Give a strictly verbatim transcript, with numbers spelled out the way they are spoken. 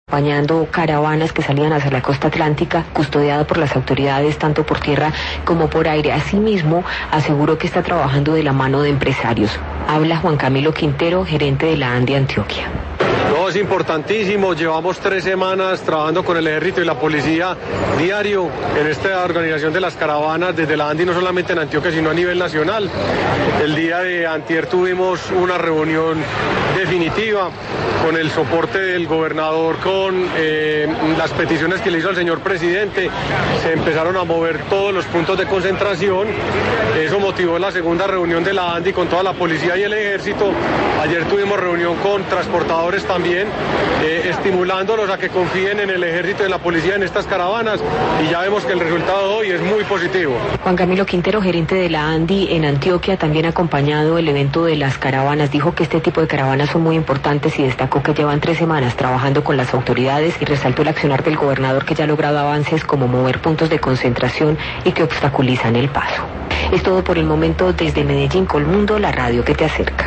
acompañando caravanas que salían hacia la costa atlántica, custodiada por las autoridades tanto por tierra como por aire. Asimismo, aseguró que está trabajando de la mano de empresarios. Habla Juan Camilo Quintero, gerente de la ANDI Antioquia. No, es importantísimo. Llevamos tres semanas trabajando con el ejército y la policía diario en esta organización de las caravanas desde la ANDI, no solamente en Antioquia, sino a nivel nacional. El día de antier tuvimos una reunión definitiva con el soporte del gobernador, con eh, las peticiones que le hizo al señor presidente. Se empezaron a mover todos los puntos de concentración. Eso motivó la segunda reunión de la ANDI con toda la policía y el ejército. Ayer tuvimos reunión con transportadores también, eh, estimulándolos a que confíen en el ejército y en la policía en estas caravanas, y ya vemos que el resultado de hoy es muy positivo. Juan Camilo Quintero, gerente de la ANDI en Antioquia, también acompañado el evento de las caravanas, dijo que este tipo de caravanas son muy importantes y destacó que llevan tres semanas trabajando con las autoridades y resaltó el accionar del gobernador, que ya ha logrado avances como mover puntos de concentración y que obstaculizan el paso. Es todo por el momento desde Medellín, Colmundo, la radio que te acerca.